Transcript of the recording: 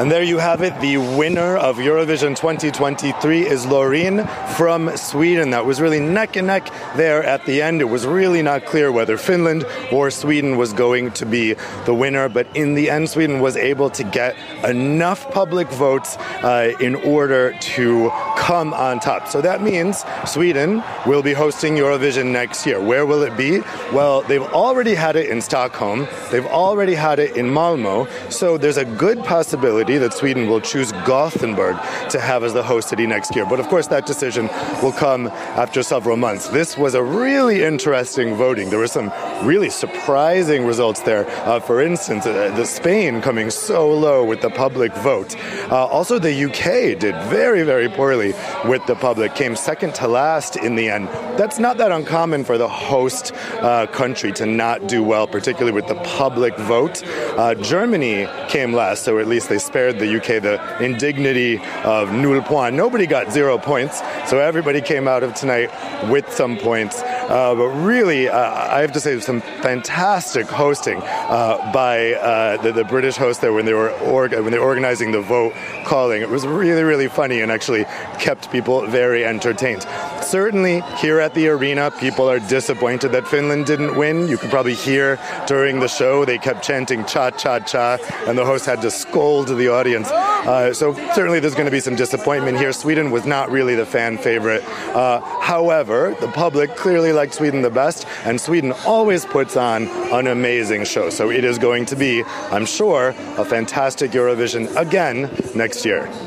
And there you have it. The winner of Eurovision 2023 is Loreen from Sweden. That was really neck and neck there at the end. It was really not clear whether Finland or Sweden was going to be the winner. But in the end, Sweden was able to get enough public votes in order to come on top. So that means Sweden will be hosting Eurovision next year. Where will it be? Well, they've already had it in Stockholm. They've already had it in Malmö. So there's a good possibility that Sweden will choose Gothenburg to have as the host city next year. But of course, that decision will come after several months. This was a really interesting voting. There were some really surprising results there. For instance, the Spain coming so low with the public vote. Also, the UK did very, very poorly with the public, came second to last in the end. That's not that uncommon for the host country to not do well, particularly with the public vote. Germany came last, so at least they spared the UK the indignity of nul point. Nobody got 0 points, so everybody came out of tonight with some points. But really, I have to say, some fantastic hosting by the British host there when they were organizing the vote calling. It was really, really funny and actually kept people very entertained. Certainly, here at the arena, people are disappointed that Finland didn't win. You could probably hear during the show they kept chanting cha cha cha, and the host had to scold the audience. So certainly there's going to be some disappointment here. Sweden was not really the fan favorite. However, the public clearly liked Sweden the best, and Sweden always puts on an amazing show. So it is going to be, I'm sure, a fantastic Eurovision again next year.